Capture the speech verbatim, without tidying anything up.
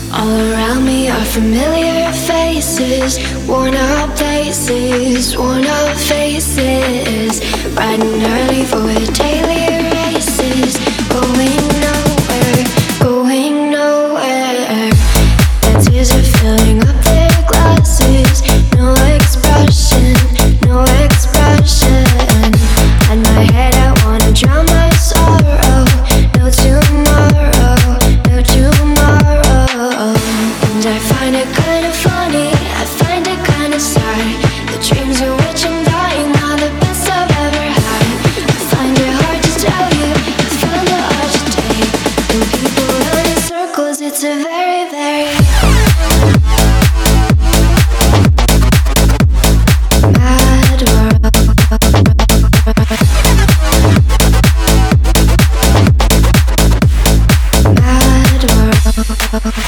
All around me are familiar faces, worn out places, worn out faces. Bright and early for daily races, going nowhere, going nowhere. Their tears are filling up their glasses, no expression, no expression. In my head I wanna drown my sorrow, no tomorrow, no tomorrow. And I find it kinda funny, I find it kinda sad. The dreams in which I'm dying are the best I've ever had. I find it hard to tell you, I find it hard to take. When people run in circles, it's a very, very mad world. Mad world.